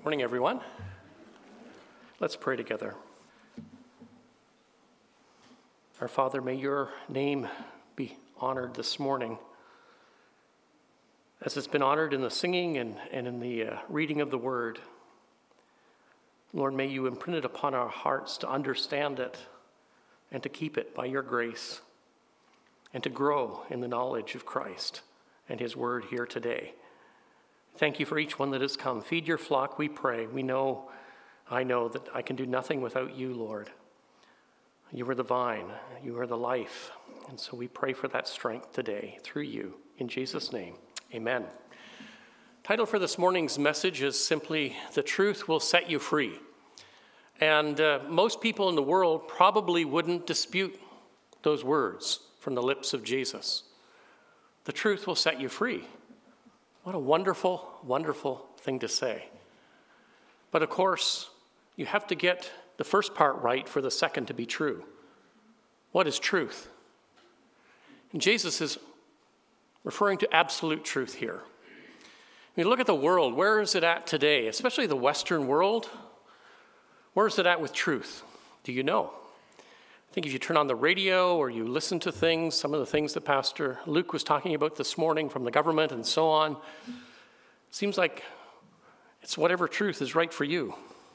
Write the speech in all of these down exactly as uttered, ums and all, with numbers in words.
Morning, everyone. Let's pray together. Our Father, may your name be honored this morning, as it's been honored in the singing and, and in the uh, reading of the word. Lord, may you imprint it upon our hearts to understand it and to keep it by your grace and to grow in the knowledge of Christ and his word here today. Thank you for each one that has come. Feed your flock, we pray. We know, I know that I can do nothing without you, Lord. You are the vine. You are the life. And so we pray for that strength today through you. In Jesus' name, amen. Title for this morning's message is simply, The Truth Will Set You Free. And uh, most people in the world probably wouldn't dispute those words from the lips of Jesus. The truth will set you free. What a wonderful, wonderful thing to say. But of course, you have to get the first part right for the second to be true. What is truth? And Jesus is referring to absolute truth here. When you look at the world, where is it at today? Especially the Western world. Where is it at with truth? Do you know? I think if you turn on the radio or you listen to things, some of the things that Pastor Luke was talking about this morning from the government and so on, it seems like it's whatever truth is right for you,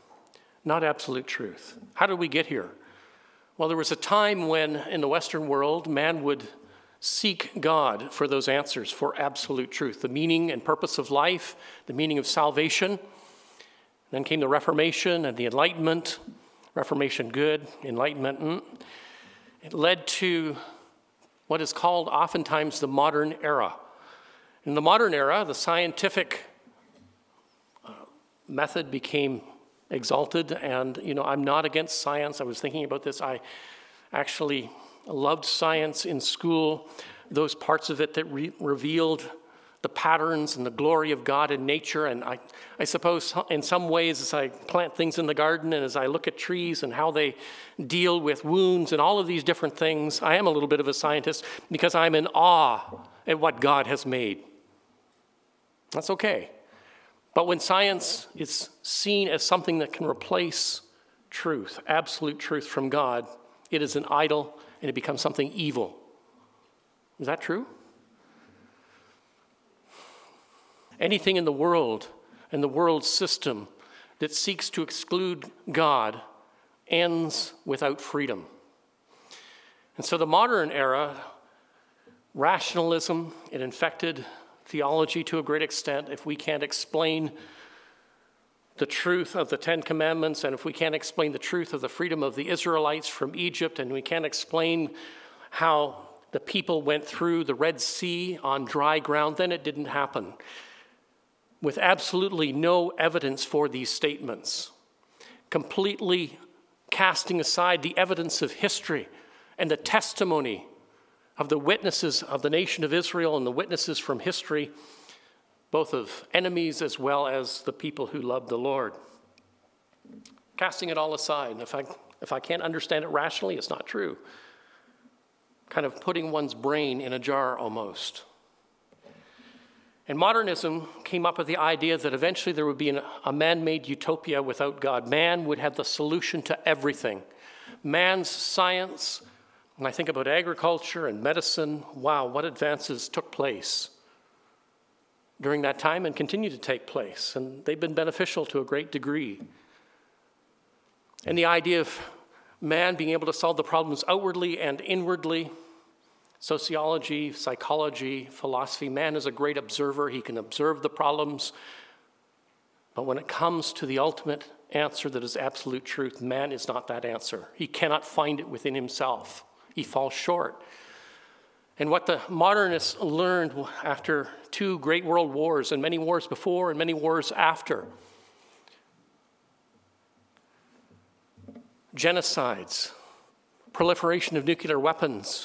not absolute truth. How did we get here? Well, there was a time when in the Western world, man would seek God for those answers, for absolute truth, the meaning and purpose of life, the meaning of salvation. Then came the Reformation and the Enlightenment. Reformation good, Enlightenment. Mm. It led to what is called oftentimes the modern era. In the modern era, the scientific uh, method became exalted, and you know, I'm not against science. I was thinking about this. I actually loved science in school, those parts of it that re- revealed the patterns and the glory of God in nature. And I, I suppose in some ways, as I plant things in the garden and as I look at trees and how they deal with wounds and all of these different things, I am a little bit of a scientist because I'm in awe at what God has made. That's okay. But when science is seen as something that can replace truth, absolute truth from God, it is an idol and it becomes something evil. Is that true? Anything in the world and the world system that seeks to exclude God ends without freedom. And so the modern era, rationalism, it infected theology to a great extent. If we can't explain the truth of the Ten Commandments, and if we can't explain the truth of the freedom of the Israelites from Egypt, and we can't explain how the people went through the Red Sea on dry ground, then it didn't happen. With absolutely no evidence for these statements, completely casting aside the evidence of history and the testimony of the witnesses of the nation of Israel and the witnesses from history, both of enemies as well as the people who loved the Lord. Casting it all aside. If I, if I can't understand it rationally, it's not true. Kind of putting one's brain in a jar almost. And modernism came up with the idea that eventually there would be an, a man-made utopia without God. Man would have the solution to everything. Man's science, when I think about agriculture and medicine, wow, what advances took place during that time and continue to take place. And they've been beneficial to a great degree. And the idea of man being able to solve the problems outwardly and inwardly, sociology, psychology, philosophy, man is a great observer. He can observe the problems. But when it comes to the ultimate answer that is absolute truth, man is not that answer. He cannot find it within himself. He falls short. And what the modernists learned after two great world wars, and many wars before and many wars after, genocides, proliferation of nuclear weapons,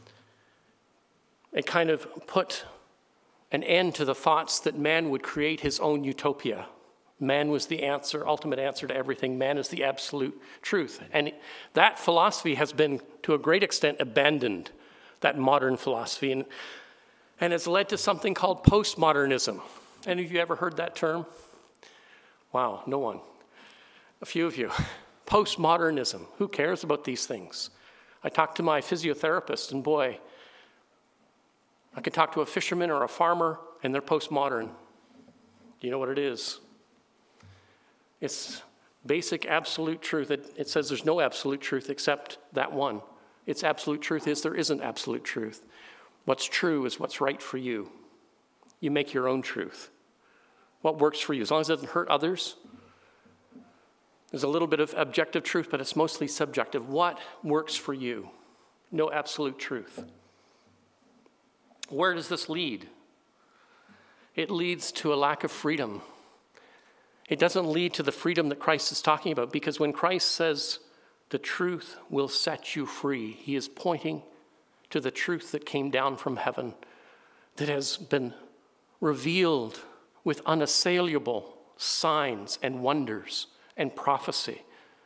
it kind of put an end to the thoughts that man would create his own utopia. Man was the answer, ultimate answer to everything. Man is the absolute truth. And that philosophy has been, to a great extent, abandoned, that modern philosophy. And, and it's led to something called postmodernism. Any of you ever heard that term? Wow, no one. A few of you. Postmodernism. Who cares about these things? I talked to my physiotherapist, and boy, I could talk to a fisherman or a farmer, and they're postmodern. Do you know what it is? It's basic absolute truth. It, it says there's no absolute truth except that one. Its absolute truth is there isn't absolute truth. What's true is what's right for you. You make your own truth. What works for you, as long as it doesn't hurt others. There's a little bit of objective truth, but it's mostly subjective. What works for you? No absolute truth. Where does this lead? It leads to a lack of freedom. It doesn't lead to the freedom that Christ is talking about, because when Christ says the truth will set you free, he is pointing to the truth that came down from heaven, that has been revealed with unassailable signs and wonders and prophecy.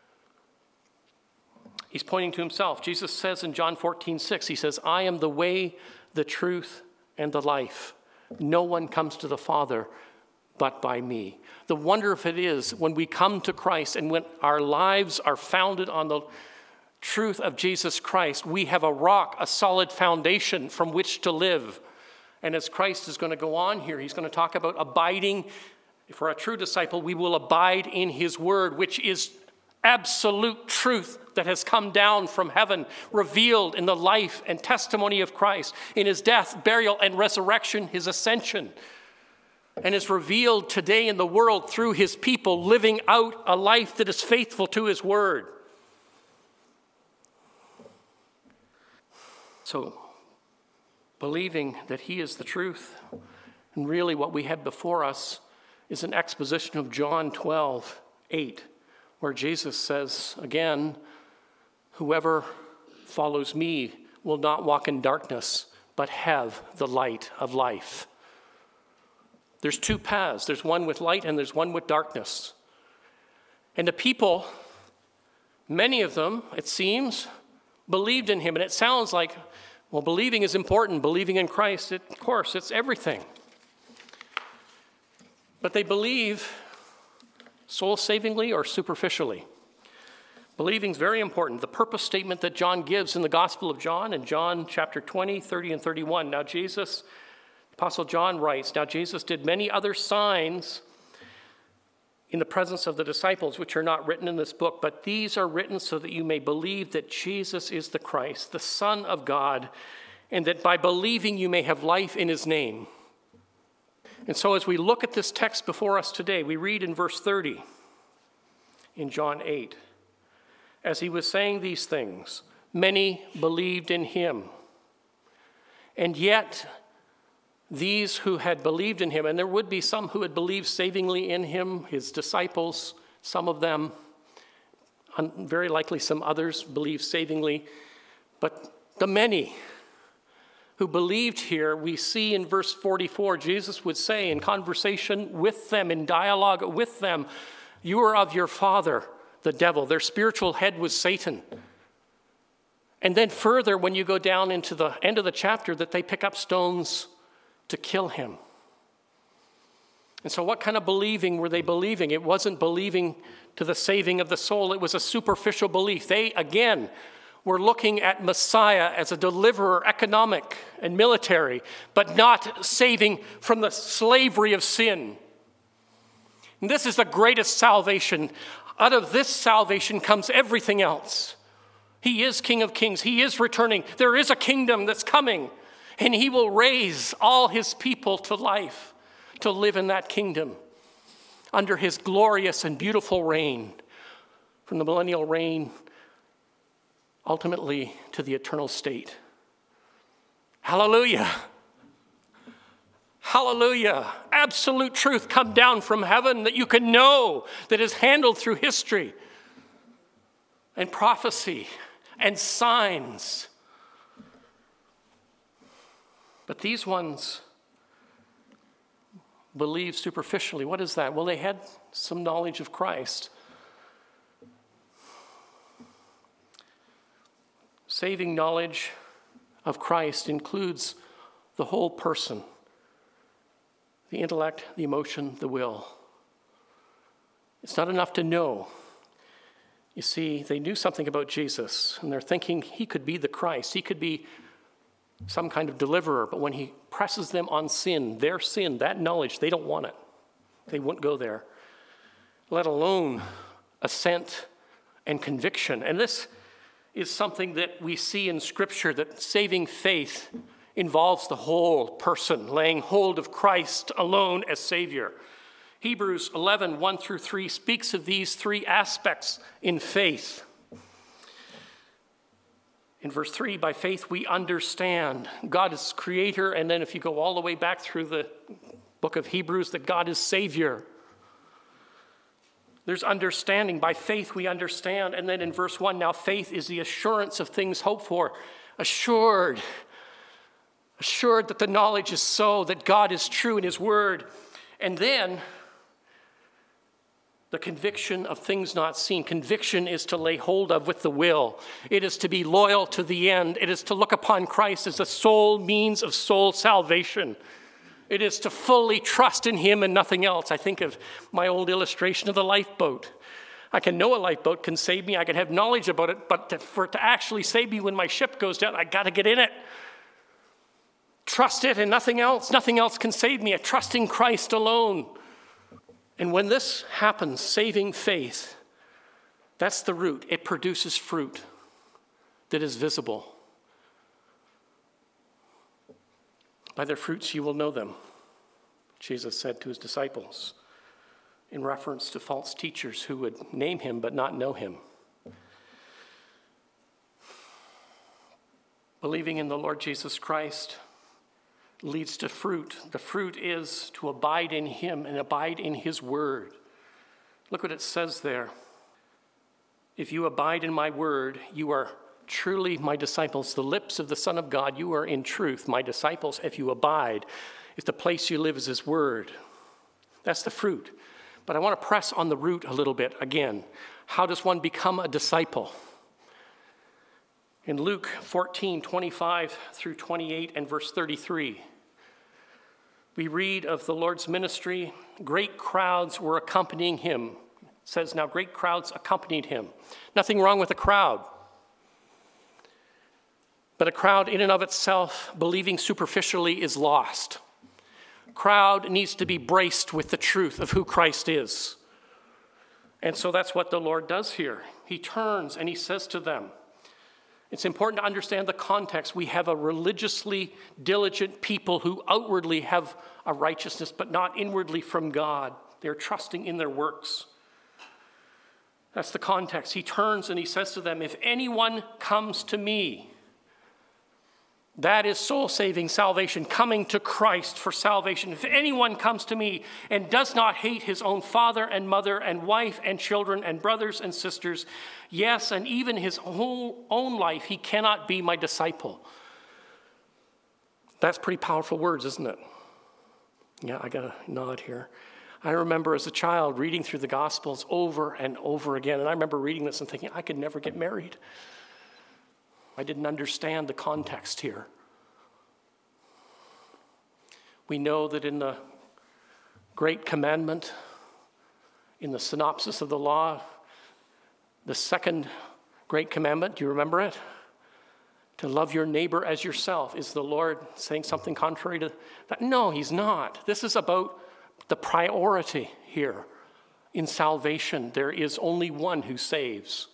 He's pointing to himself. Jesus says in John fourteen six, he says, I am the way, the truth, and the life. No one comes to the Father but by me. The wonder of it is when we come to Christ and when our lives are founded on the truth of Jesus Christ, we have a rock, a solid foundation from which to live. And as Christ is going to go on here, he's going to talk about abiding. For a true disciple, we will abide in his word, which is absolute truth that has come down from heaven, revealed in the life and testimony of Christ, in his death, burial, and resurrection, his ascension, and is revealed today in the world through his people living out a life that is faithful to his word. So, believing that he is the truth, and really what we have before us is an exposition of John twelve eight, where Jesus says, again, whoever follows me will not walk in darkness, but have the light of life. There's two paths. There's one with light and there's one with darkness. And the people, many of them, it seems, believed in him. And it sounds like, well, believing is important. Believing in Christ, it, of course, it's everything. But they believe soul-savingly or superficially. Believing is very important. The purpose statement that John gives in the Gospel of John, in John chapter twenty, thirty, and thirty-one. Now Jesus, Apostle John writes, now Jesus did many other signs in the presence of the disciples, which are not written in this book, but these are written so that you may believe that Jesus is the Christ, the Son of God, and that by believing you may have life in his name. And so as we look at this text before us today, we read in verse thirty in John eight, as he was saying these things, many believed in him. And yet, these who had believed in him, and there would be some who had believed savingly in him, his disciples, some of them, very likely some others believed savingly, but the many who believed here, we see in verse forty-four, Jesus would say in conversation with them, in dialogue with them, you are of your father, the devil. Their spiritual head was Satan. And then further, when you go down into the end of the chapter, that they pick up stones to kill him. And so what kind of believing were they believing? It wasn't believing to the saving of the soul. It was a superficial belief. They, again, were looking at Messiah as a deliverer, economic and military, but not saving from the slavery of sin. And this is the greatest salvation. Out of this salvation comes everything else. He is King of Kings. He is returning. There is a kingdom that's coming, and he will raise all his people to life, to live in that kingdom under his glorious and beautiful reign, from the millennial reign ultimately to the eternal state. Hallelujah. Hallelujah. Absolute truth come down from heaven that you can know, that is handled through history and prophecy and signs. But these ones believe superficially. What is that? Well, they had some knowledge of Christ. Saving knowledge of Christ includes the whole person, the intellect, the emotion, the will. It's not enough to know. You see, they knew something about Jesus, and they're thinking he could be the Christ. He could be some kind of deliverer. But when he presses them on sin, their sin, that knowledge, they don't want it. They won't go there, let alone assent and conviction. And this is something that we see in Scripture, that saving faith involves the whole person, laying hold of Christ alone as Savior. Hebrews eleven, one through three speaks of these three aspects in faith. In verse three, by faith we understand God is creator, and then if you go all the way back through the book of Hebrews, that God is Savior. There's understanding. By faith we understand. And then in verse one, now faith is the assurance of things hoped for. Assured. Assured that the knowledge is so, that God is true in his word. And then the conviction of things not seen. Conviction is to lay hold of with the will. It is to be loyal to the end. It is to look upon Christ as the sole means of soul salvation. It is to fully trust in him and nothing else. I think of my old illustration of the lifeboat. I can know a lifeboat can save me. I can have knowledge about it, but to, for it to actually save me when my ship goes down, I got to get in it. Trust it and nothing else. Nothing else can save me. I trust in Christ alone. And when this happens, saving faith, that's the root. It produces fruit that is visible. By their fruits you will know them, Jesus said to his disciples, in reference to false teachers who would name him but not know him. Believing in the Lord Jesus Christ leads to fruit. The fruit is to abide in him and abide in his word. Look what it says there. If you abide in my word, you are truly my disciples. The lips of the Son of God, you are in truth my disciples. If you abide, if the place you live is his word. That's the fruit. But I want to press on the root a little bit again. How does one become a disciple? In Luke fourteen, twenty-five through twenty-eight and verse thirty-three, we read of the Lord's ministry. Great crowds were accompanying him. It says, now great crowds accompanied him. Nothing wrong with a crowd. But a crowd in and of itself, believing superficially, is lost. A crowd needs to be braced with the truth of who Christ is. And so that's what the Lord does here. He turns and he says to them, it's important to understand the context. We have a religiously diligent people who outwardly have a righteousness, but not inwardly from God. They're trusting in their works. That's the context. He turns and he says to them, if anyone comes to me, that is soul-saving salvation, coming to Christ for salvation. If anyone comes to me and does not hate his own father and mother and wife and children and brothers and sisters, yes, and even his whole own life, he cannot be my disciple. That's pretty powerful words, isn't it? Yeah, I got a nod here. I remember as a child reading through the Gospels over and over again, and I remember reading this and thinking, I could never get married. I didn't understand the context here. We know that in the Great Commandment, in the synopsis of the law, the second Great Commandment, do you remember it? To love your neighbor as yourself. Is the Lord saying something contrary to that? No, he's not. This is about the priority here. In salvation, there is only one who saves.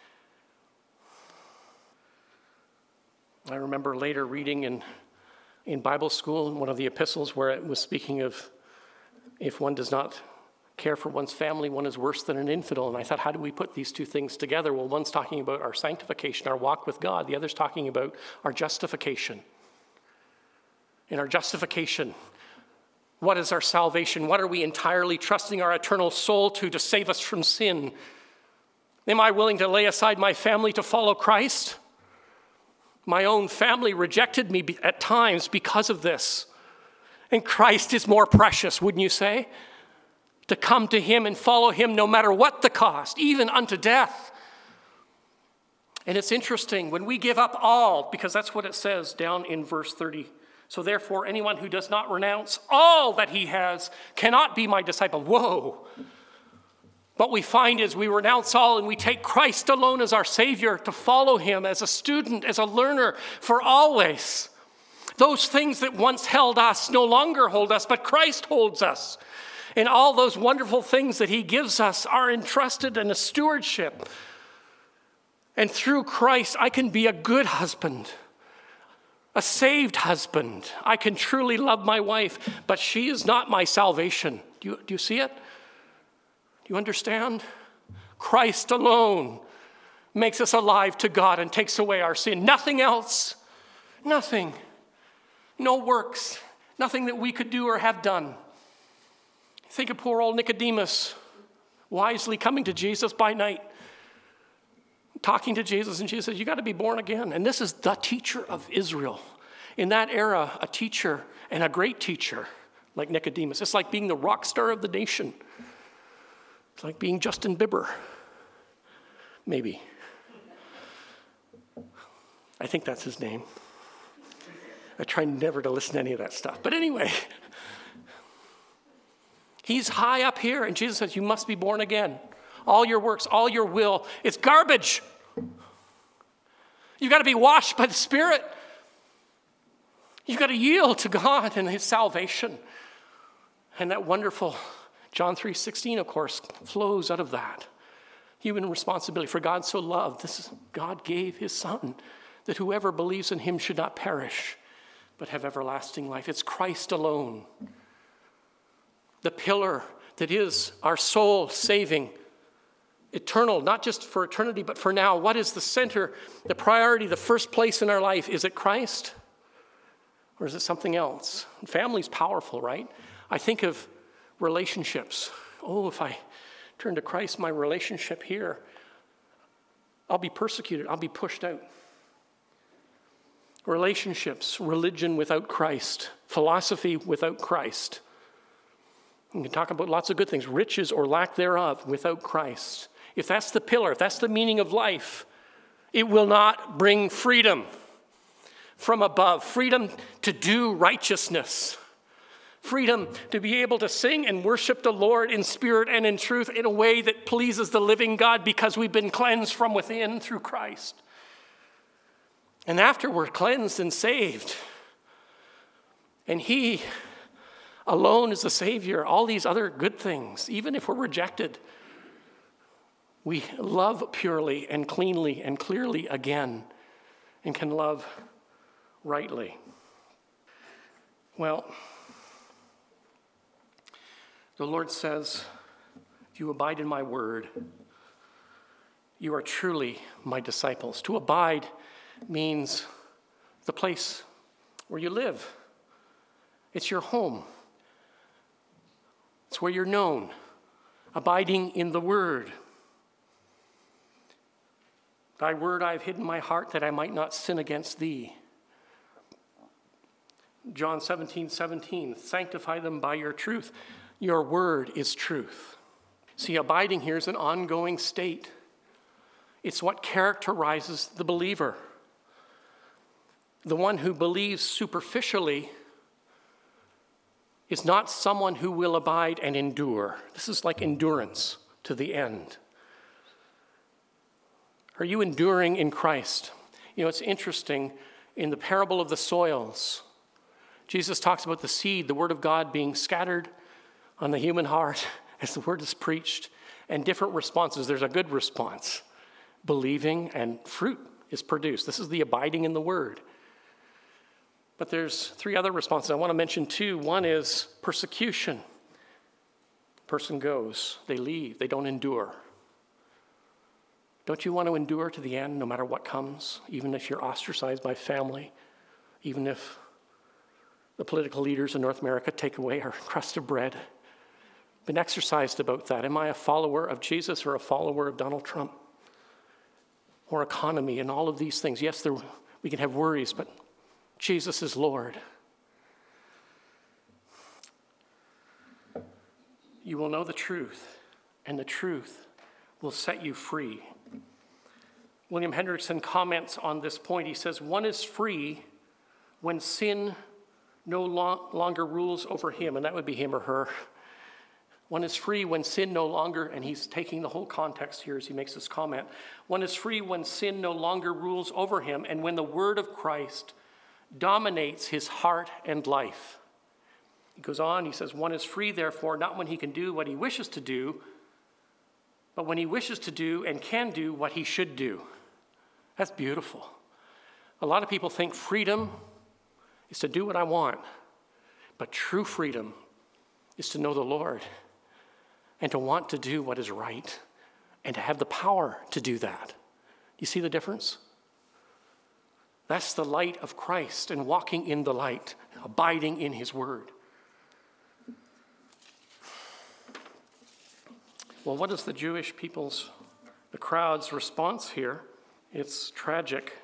I remember later reading in, in Bible school in one of the epistles where it was speaking of if one does not care for one's family, one is worse than an infidel. And I thought, how do we put these two things together? Well, one's talking about our sanctification, our walk with God. The other's talking about our justification. In our justification, what is our salvation? What are we entirely trusting our eternal soul to to save us from sin? Am I willing to lay aside my family to follow Christ? My own family rejected me at times because of this. And Christ is more precious, wouldn't you say? To come to him and follow him no matter what the cost, even unto death. And it's interesting, when we give up all, because that's what it says down in verse thirty. So therefore, anyone who does not renounce all that he has cannot be my disciple. Whoa. what we find is we renounce all and we take Christ alone as our Savior to follow him as a student, as a learner for always. Those things that once held us no longer hold us, but Christ holds us. And all those wonderful things that he gives us are entrusted in a stewardship. And through Christ, I can be a good husband, a saved husband. I can truly love my wife, but she is not my salvation. Do you, do you see it? Do you understand? Christ alone makes us alive to God and takes away our sin. Nothing else. Nothing. No works. Nothing that we could do or have done. Think of poor old Nicodemus, wisely coming to Jesus by night, talking to Jesus, and Jesus says, you got to be born again. And this is the teacher of Israel. In that era, a teacher and a great teacher like Nicodemus. It's like being the rock star of the nation. It's like being Justin Bieber. Maybe. I think that's his name. I try never to listen to any of that stuff. But anyway, he's high up here, and Jesus says, you must be born again. All your works, all your will, it's garbage. You've got to be washed by the Spirit. You've got to yield to God and his salvation. And that wonderful John three sixteen, of course, flows out of that. Human responsibility. For God so loved, this is, God gave his Son, that whoever believes in him should not perish, but have everlasting life. It's Christ alone. The pillar that is our soul saving, eternal, not just for eternity, but for now. What is the center, the priority, the first place in our life? Is it Christ? Or is it something else? Family's powerful, right? I think of relationships. Oh, if I turn to Christ, my relationship here, I'll be persecuted. I'll be pushed out. Relationships, religion without Christ, philosophy without Christ. We can talk about lots of good things, riches or lack thereof without Christ. If that's the pillar, if that's the meaning of life, it will not bring freedom from above, freedom to do righteousness, freedom to be able to sing and worship the Lord in spirit and in truth in a way that pleases the living God because we've been cleansed from within through Christ. And after we're cleansed and saved, and he alone is the Savior, all these other good things, even if we're rejected, we love purely and cleanly and clearly again and can love rightly. Well, the Lord says, if you abide in my word, you are truly my disciples. To abide means the place where you live. It's your home. It's where you're known. Abiding in the word. Thy word I have hidden in my heart that I might not sin against thee. John seventeen seventeen, sanctify them by your truth. Your word is truth. See, abiding here is an ongoing state. It's what characterizes the believer. The one who believes superficially is not someone who will abide and endure. This is like endurance to the end. Are you enduring in Christ? You know, it's interesting, in the parable of the soils, Jesus talks about the seed, the word of God being scattered on the human heart as the word is preached, and different responses. There's a good response, believing, and fruit is produced. This is the abiding in the word. But there's three other responses. I want to mention two. One is persecution. The person goes, they leave, they don't endure. Don't you want to endure to the end, no matter what comes, even if you're ostracized by family, even if the political leaders in North America take away our crust of bread? Been exercised about that. Am I a follower of Jesus or a follower of Donald Trump? Or economy and all of these things. Yes, there, we can have worries, but Jesus is Lord. You will know the truth, and the truth will set you free. William Hendrickson comments on this point. He says, one is free when sin no lo- longer rules over him, and that would be him or her. One is free when sin no longer, and he's taking the whole context here as he makes this comment. One is free when sin no longer rules over him and when the word of Christ dominates his heart and life. He goes on, he says, one is free, therefore, not when he can do what he wishes to do, but when he wishes to do and can do what he should do. That's beautiful. A lot of people think freedom is to do what I want, but true freedom is to know the Lord and to want to do what is right and to have the power to do that. Do you see the difference? That's the light of Christ and walking in the light, abiding in his word. Well, what is the Jewish people's, the crowd's response here? It's tragic.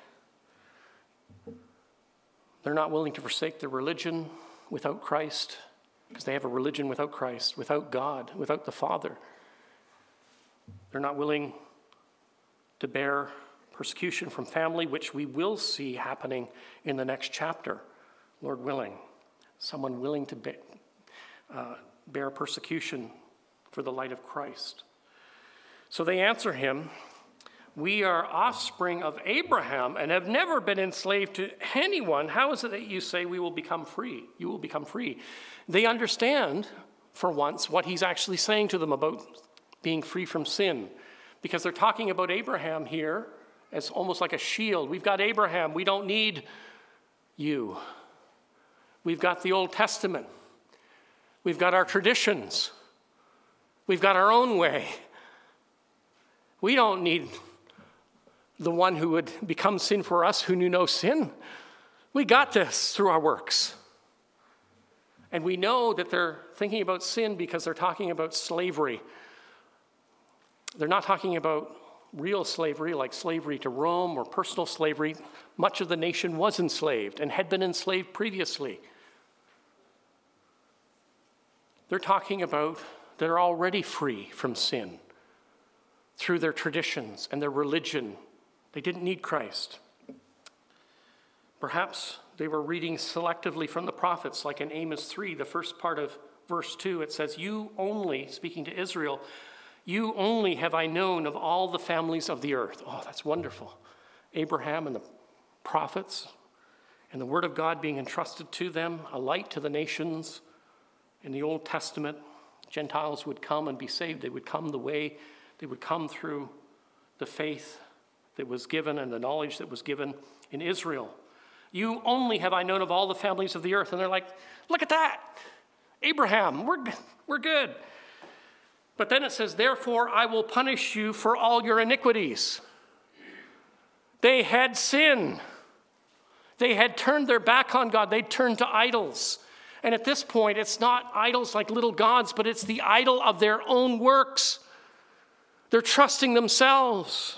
They're not willing to forsake their religion without Christ, because they have a religion without Christ, without God, without the Father. They're not willing to bear persecution from family, which we will see happening in the next chapter, Lord willing. Someone willing to be, uh, bear persecution for the light of Christ. So they answer him, we are offspring of Abraham and have never been enslaved to anyone. How is it that you say we will become free? You will become free. They understand, for once, what he's actually saying to them about being free from sin, because they're talking about Abraham here as almost like a shield. We've got Abraham. We don't need you. We've got the Old Testament. We've got our traditions. We've got our own way. We don't need the one who would become sin for us who knew no sin. We got this through our works. And we know that they're thinking about sin because they're talking about slavery. They're not talking about real slavery like slavery to Rome or personal slavery. Much of the nation was enslaved and had been enslaved previously. They're talking about they're already free from sin through their traditions and their religion. They didn't need Christ. Perhaps they were reading selectively from the prophets, like in Amos three, the first part of verse two. It says, you only, speaking to Israel, you only have I known of all the families of the earth. Oh, that's wonderful. Abraham and the prophets and the word of God being entrusted to them, a light to the nations. In the Old Testament, Gentiles would come and be saved. They would come the way, they would come through the faith that was given and the knowledge that was given in Israel. You only have I known of all the families of the earth. And they're like, look at that. Abraham, we're, we're good. But then it says, therefore I will punish you for all your iniquities. They had sin. They had turned their back on God. They turned to idols. And at this point, it's not idols like little gods, but it's the idol of their own works. They're trusting themselves.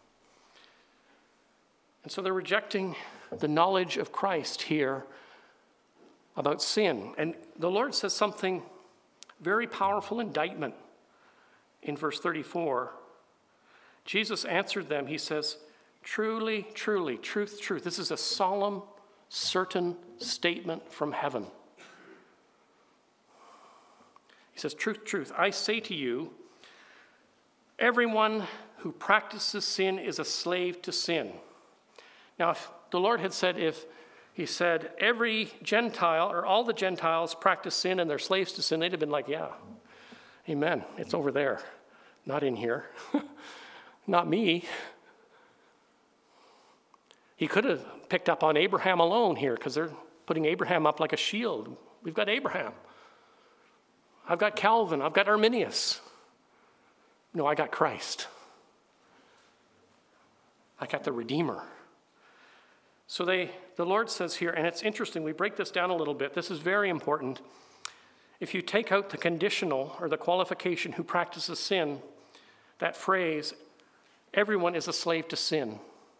And so they're rejecting the knowledge of Christ here about sin. And the Lord says something very powerful indictment in verse thirty-four. Jesus answered them. He says, truly, truly, truth, truth. This is a solemn, certain statement from heaven. He says, truth, truth, I say to you, everyone who practices sin is a slave to sin. Now, if the Lord had said, if he said, every Gentile or all the Gentiles practice sin and they're slaves to sin, they'd have been like, yeah, amen, it's over there, not in here, not me. He could have picked up on Abraham alone here because they're putting Abraham up like a shield. We've got Abraham. I've got Calvin. I've got Arminius. No, I got Christ. I got the Redeemer. So they, the Lord says here, and it's interesting, we break this down a little bit. This is very important. If you take out the conditional or the qualification who practices sin, that phrase, everyone is a slave to sin.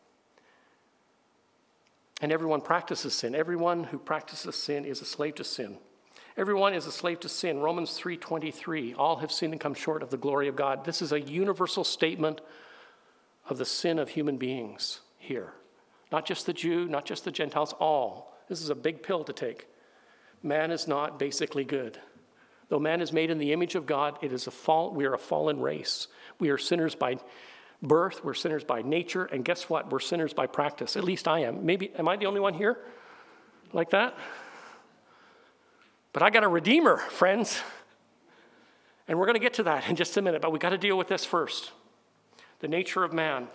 And everyone practices sin. Everyone who practices sin is a slave to sin. Everyone is a slave to sin. Romans three twenty-three, all have sinned and come short of the glory of God. This is a universal statement of the sin of human beings here. Not just the Jew, not just the Gentiles, all. This is a big pill to take. Man is not basically good. Though man is made in the image of God, it is a fall, we are a fallen race. We are sinners by birth, we're sinners by nature, and guess what? We're sinners by practice. At least I am. Maybe, am I the only one here like that? But I got a Redeemer, friends. And we're going to get to that in just a minute, but we got to deal with this first. The nature of man.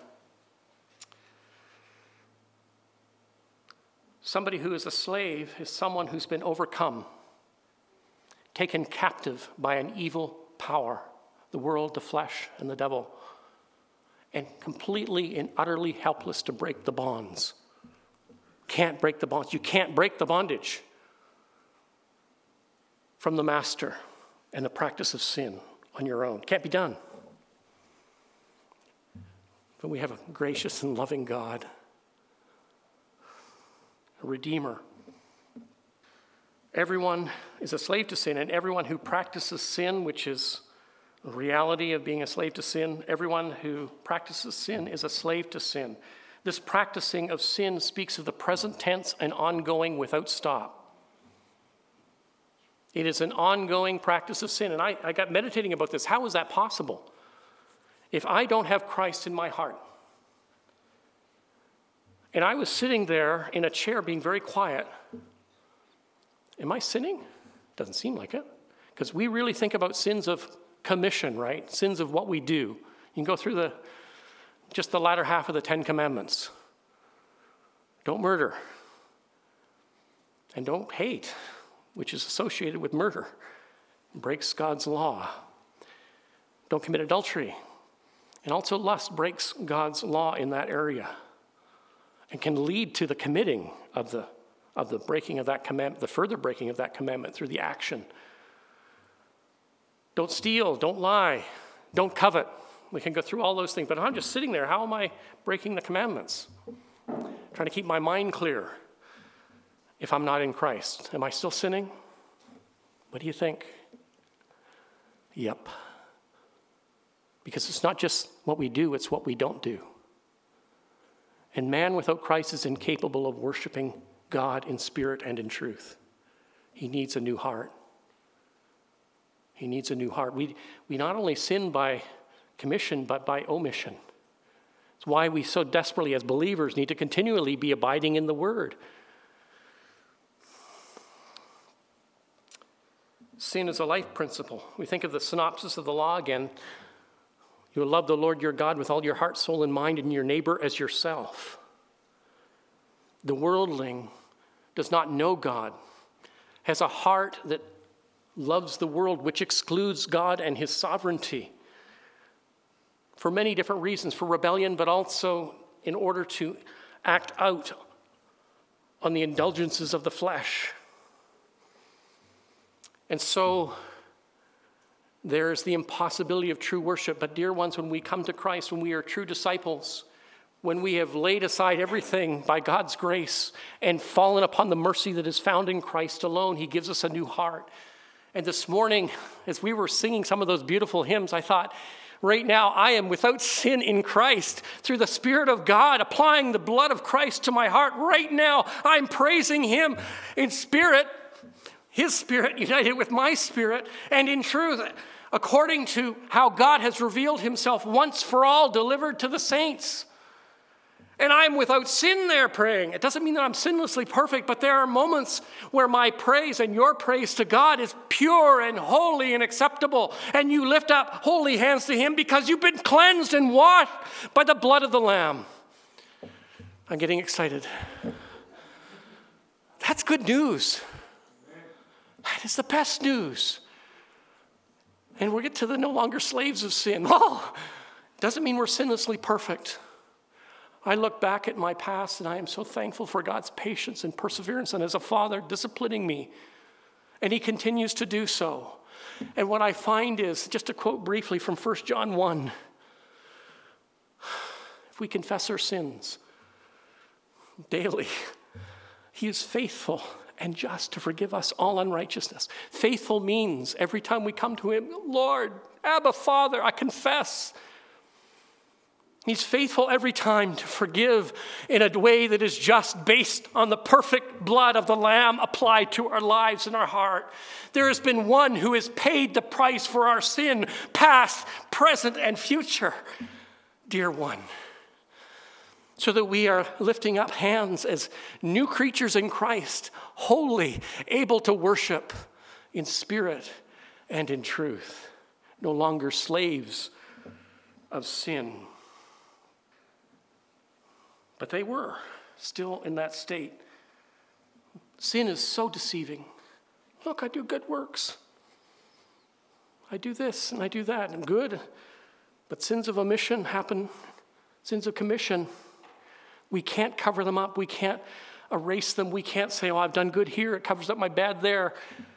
Somebody who is a slave is someone who's been overcome, taken captive by an evil power, the world, the flesh, and the devil, and completely and utterly helpless to break the bonds. Can't break the bonds. You can't break the bondage from the master and the practice of sin on your own. Can't be done. But we have a gracious and loving God, a Redeemer. Everyone is a slave to sin, and everyone who practices sin, which is the reality of being a slave to sin, everyone who practices sin is a slave to sin. This practicing of sin speaks of the present tense and ongoing without stop. It is an ongoing practice of sin. And I, I got meditating about this. How is that possible? If I don't have Christ in my heart, and I was sitting there in a chair being very quiet, am I sinning? Doesn't seem like it. Because we really think about sins of commission, right? Sins of what we do. You can go through the just the latter half of the Ten Commandments. Don't murder. And don't hate, which is associated with murder. Breaks God's law. Don't commit adultery. And also lust breaks God's law in that area and can lead to the committing of the of the breaking of that commandment, the further breaking of that commandment through the action. Don't steal, don't lie, don't covet. We can go through all those things, but I'm just sitting there. How am I breaking the commandments? Trying to keep my mind clear. If I'm not in Christ, am I still sinning? What do you think? Yep. Because it's not just what we do, it's what we don't do. And man without Christ is incapable of worshiping God in spirit and in truth. He needs a new heart. He needs a new heart. We, we not only sin by commission, but by omission. It's why we so desperately as believers need to continually be abiding in the Word. Sin is a life principle. We think of the synopsis of the law again. You will love the Lord your God with all your heart, soul, and mind, and your neighbor as yourself. The worldling does not know God, has a heart that loves the world, which excludes God and his sovereignty for many different reasons, for rebellion, but also in order to act out on the indulgences of the flesh. And so there's the impossibility of true worship. But dear ones, when we come to Christ, when we are true disciples, when we have laid aside everything by God's grace and fallen upon the mercy that is found in Christ alone, he gives us a new heart. And this morning, as we were singing some of those beautiful hymns, I thought, right now, I am without sin in Christ through the Spirit of God, applying the blood of Christ to my heart. Right now, I'm praising him in spirit, his spirit united with my spirit, and in truth, according to how God has revealed himself once for all, delivered to the saints. And I'm without sin there praying. It doesn't mean that I'm sinlessly perfect, but there are moments where my praise and your praise to God is pure and holy and acceptable. And you lift up holy hands to him because you've been cleansed and washed by the blood of the Lamb. I'm getting excited. That's good news. That is the best news. And we get to the no longer slaves of sin. Oh, doesn't mean we're sinlessly perfect. I look back at my past and I am so thankful for God's patience and perseverance and as a father disciplining me. And he continues to do so. And what I find is, just to quote briefly from First John one, if we confess our sins daily, he is faithful and just to forgive us all unrighteousness. Faithful means every time we come to him, Lord, Abba, Father, I confess. He's faithful every time to forgive in a way that is just, based on the perfect blood of the Lamb applied to our lives and our heart. There has been one who has paid the price for our sin, past, present, and future. Dear one, so that we are lifting up hands as new creatures in Christ, holy, able to worship in spirit and in truth, no longer slaves of sin. But they were still in that state. Sin is so deceiving. Look, I do good works. I do this and I do that, and good. But sins of omission happen, sins of commission. We can't cover them up. We can't erase them. We can't say, oh, I've done good here. It covers up my bad there.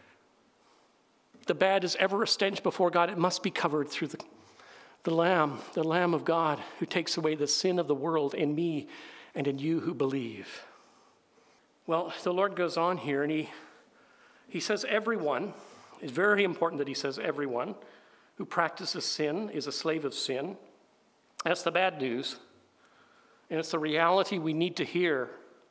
The bad is ever a stench before God. It must be covered through the, the Lamb, the Lamb of God, who takes away the sin of the world in me and in you who believe. Well, the Lord goes on here, and he, he says everyone, it's very important that he says everyone who practices sin is a slave of sin. That's the bad news. And it's the reality we need to hear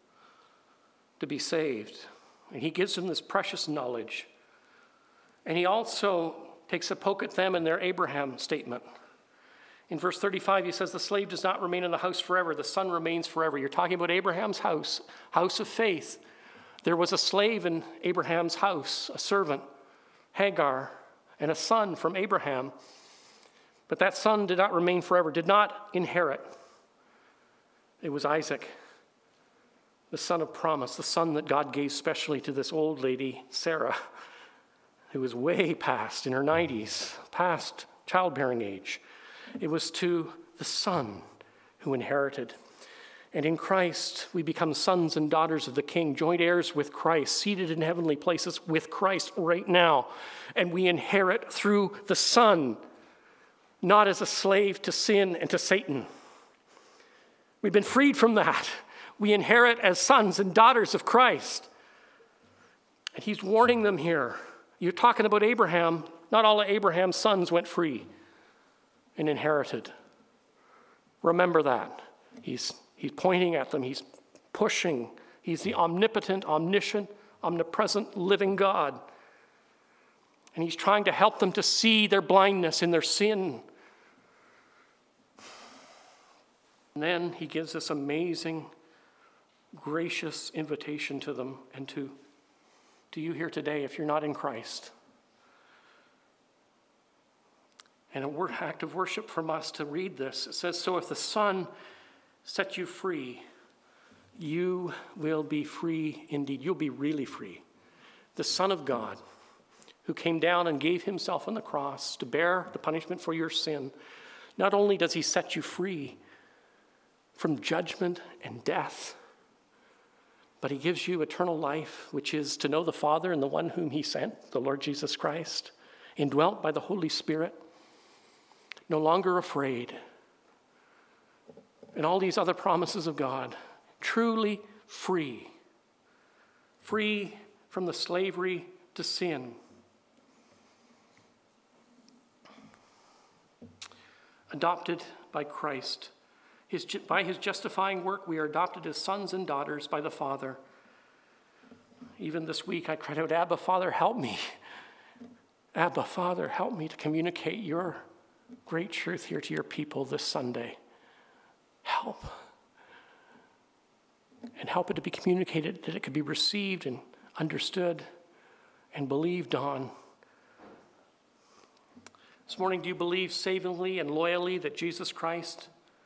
to be saved. And he gives them this precious knowledge. And he also takes a poke at them in their Abraham statement. In verse thirty-five, he says, the slave does not remain in the house forever. The son remains forever. You're talking about Abraham's house, house of faith. There was a slave in Abraham's house, a servant, Hagar, and a son from Abraham. But that son did not remain forever, did not inherit. It was Isaac, the son of promise, the son that God gave specially to this old lady, Sarah, who was way past, in her nineties, past childbearing age. It was to the son who inherited. And in Christ, we become sons and daughters of the King, joint heirs with Christ, seated in heavenly places with Christ right now. And we inherit through the Son, not as a slave to sin and to Satan. We've been freed from that. We inherit as sons and daughters of Christ. And he's warning them here. You're talking about Abraham. Not all of Abraham's sons went free and inherited. Remember that. He's, he's pointing at them. He's pushing. He's the omnipotent, omniscient, omnipresent, living God. And he's trying to help them to see their blindness in their sin. And then he gives this amazing, gracious invitation to them and to, to you here today if you're not in Christ. And a act of worship from us to read this. It says, so if the Son sets you free, you will be free indeed. You'll be really free. The Son of God, who came down and gave himself on the cross to bear the punishment for your sin, not only does he set you free from judgment and death, but he gives you eternal life, which is to know the Father and the one whom he sent, the Lord Jesus Christ, indwelt by the Holy Spirit, no longer afraid. And all these other promises of God, truly free, free from the slavery to sin. Adopted by Christ. His, by his justifying work, we are adopted as sons and daughters by the Father. Even this week, I cried out, Abba, Father, help me. Abba, Father, help me to communicate your great truth here to your people this Sunday. Help. And help it to be communicated, that it could be received and understood and believed on. This morning, do you believe savingly and loyally that Jesus Christ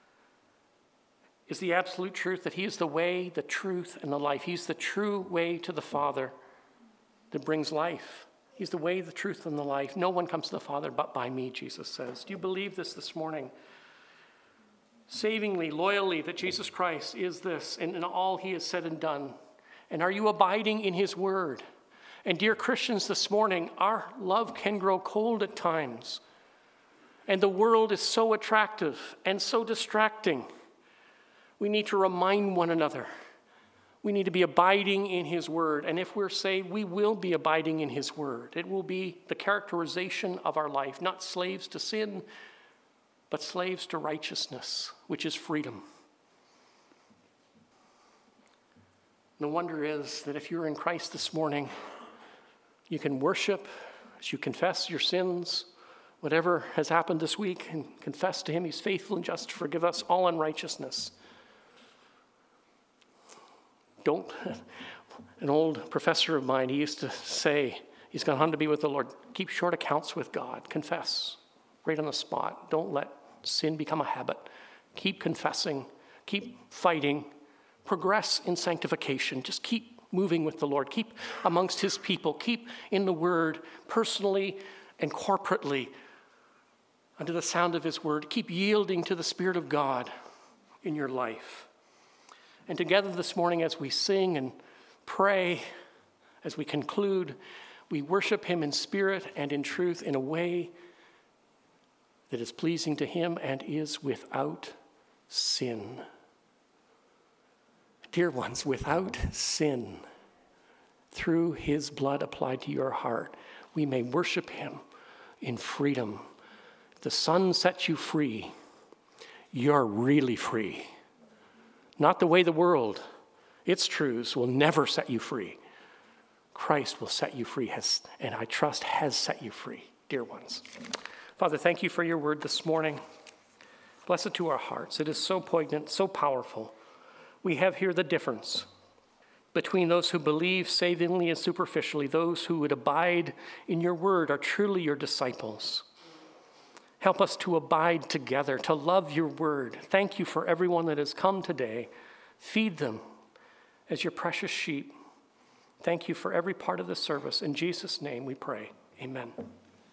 is the absolute truth, that he is the way, the truth, and the life? He's the true way to the Father that brings life. He's the way, the truth, and the life. No one comes to the Father but by me, Jesus says. Do you believe this this morning? Savingly, loyally, that Jesus Christ is this and in all he has said and done. And are you abiding in his word? And dear Christians, this morning, our love can grow cold at times. And the world is so attractive and so distracting. We need to remind one another. We need to be abiding in his word. And if we're saved, we will be abiding in his word. It will be the characterization of our life, not slaves to sin, but but slaves to righteousness, which is freedom. The wonder is that if you're in Christ this morning, you can worship as you confess your sins, whatever has happened this week, and confess to him. He's faithful and just to forgive us all unrighteousness. Don't, an old professor of mine, he used to say, he's gone on to be with the Lord, keep short accounts with God. Confess right on the spot. Don't let sin become a habit. Keep confessing. Keep fighting. Progress in sanctification. Just keep moving with the Lord. Keep amongst his people. Keep in the word personally and corporately under the sound of his word. Keep yielding to the Spirit of God in your life. And together this morning as we sing and pray, as we conclude, we worship him in spirit and in truth in a way that is pleasing to him and is without sin. Dear ones, without sin, through his blood applied to your heart, we may worship him in freedom. If the Son sets you free, you're really free. Not the way the world, its truths will never set you free. Christ will set you free, has, and I trust has set you free, dear ones. Father, thank you for your word this morning. Bless it to our hearts. It is so poignant, so powerful. We have here the difference between those who believe savingly and superficially. Those who would abide in your word are truly your disciples. Help us to abide together, to love your word. Thank you for everyone that has come today. Feed them as your precious sheep. Thank you for every part of the service. In Jesus' name we pray. Amen.